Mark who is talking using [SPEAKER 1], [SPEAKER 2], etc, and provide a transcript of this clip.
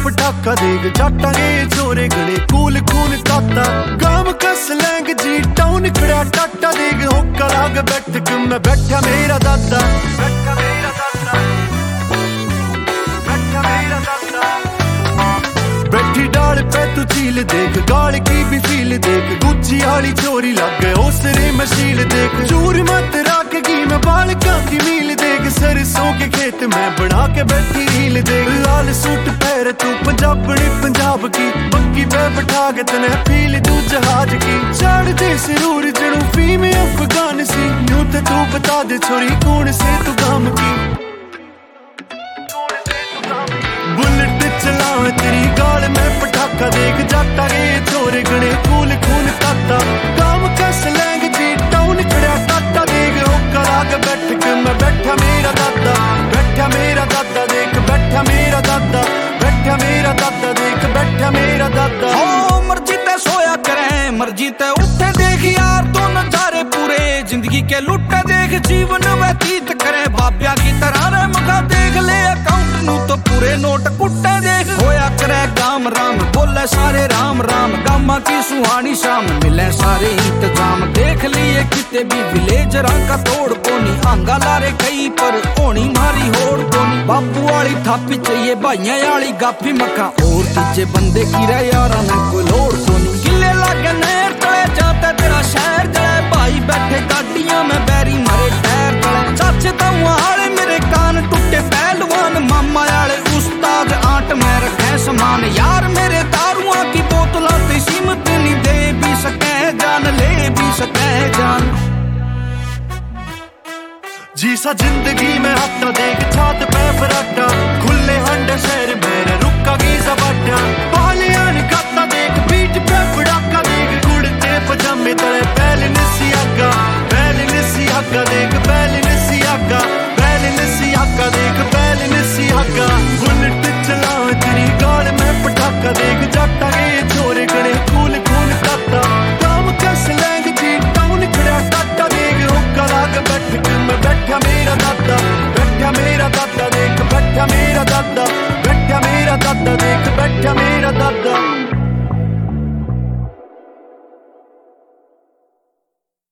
[SPEAKER 1] पटाखा देख जाटांगे छोरे गले कूल खून ताता गाम का स्लैंग जी टाउन खड़ा टाटा देख होका लाग बैठक मैं बैठा मेरा दादा बैठा मेरा दादा बैठा मेरा दादा बैठी डाल पे तू चील देख गाल की भी फील देख गुच्ची वाली चोरी लग गए ओसरे मशील देख चूर मत राखेगी मैं बालका की मील देख सरसों के खेत में बना के बैठी रील देख लाल सूट पैर तू पंजाबनी पंजाब की बग्गी पे बैठा के तने फील तू जहाज की चढ़ दे सिरूर जड़ू फी में अफगान सी यूं तो तू बता दे छोरी कौन से तू गाम की बुलेट चलावे तेरी गाल में पटाखा देख जाटा गे छोरे गणे कूल खून ताता काम का स्लैंग जी टाउन खड़ा टाटा देख होका लाग बैठक मैं बैठा मेरा दादा बैठा मेरा दादा देख बैठा मेरा दादा बैठा मेरा दादा देख बैठा मेरा दादा
[SPEAKER 2] ओ मर्जी ते सोया करे मर्जी ते उठे देख यार तो नजारे पूरे जिंदगी के लुटे देख जीवन व्यतीत करे बाब्या की तरह रे मगा देख ले अकाउंट नू तो पूरे नोट कुट्टे देख होया करे गाम राम बोले सारे राम राम गामा की सुहानी शाम मिले सारे इंतजाम देख लिए किते भी विलेजरां का तोड़ कोनी आंगा लारे कई पर होनी मारी होड़ कोनी बापू वाली थापी चाहिए भाइयां वाली गाफी मक्खा और तीजे बंदे की रे यारा में कोई लोड़ कोनी किले लागे नहर तले जाता तेरा शहर जले भाई बैठे गाड़ियां में बैरी मारे टैर तले चाचे ताऊं वाले मेरे कान टूटे पहलवान मामा वाले उस्ताद आंट में रखे समान यार मेरे दारुआं की बोतलां ते सीमत नहीं दे भी सके जान ले भी सके जान
[SPEAKER 1] जी सा जिंदगी में हफ्ता देख छात पे फराटा